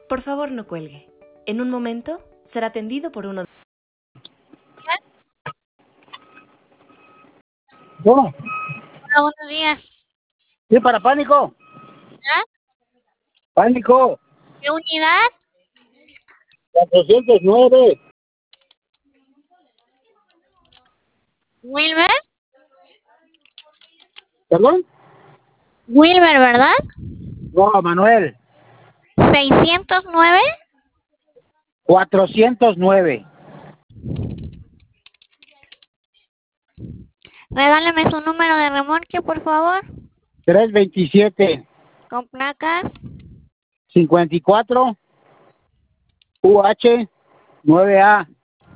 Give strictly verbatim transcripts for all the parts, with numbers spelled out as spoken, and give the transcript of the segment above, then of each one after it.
Por favor, no cuelgue. En un momento será atendido por uno. ¿Cómo? Hola, buenos días. Sí, para Pánico. ¿Ah? Pánico. ¿Qué unidad? cuatrocientos nueve. Wilmer. ¿Perdón? Wilmer, ¿verdad? No, Manuel. seiscientos nueve. cuatrocientos nueve. Regáleme su número de remolque, por favor. trescientos veintisiete. Con placas. cincuenta y cuatro. U H nueve A.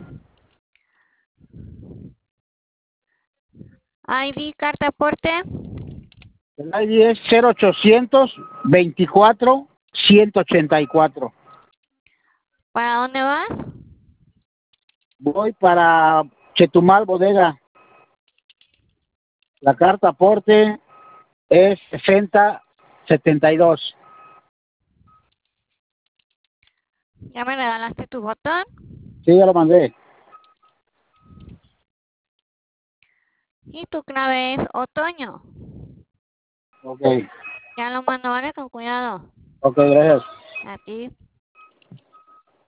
I D, carta aporte. El I D es cero ochocientos veinticuatro ciento ochenta y cuatro. ¿Para dónde vas? Voy para Chetumal, Bodega. La carta aporte es sesenta setenta y dos. ¿Ya me regalaste tu botón? Sí, ya lo mandé. Y tu clave es otoño. Ok. Ya lo mando, ¿vale? Con cuidado. Ok, gracias. A ti.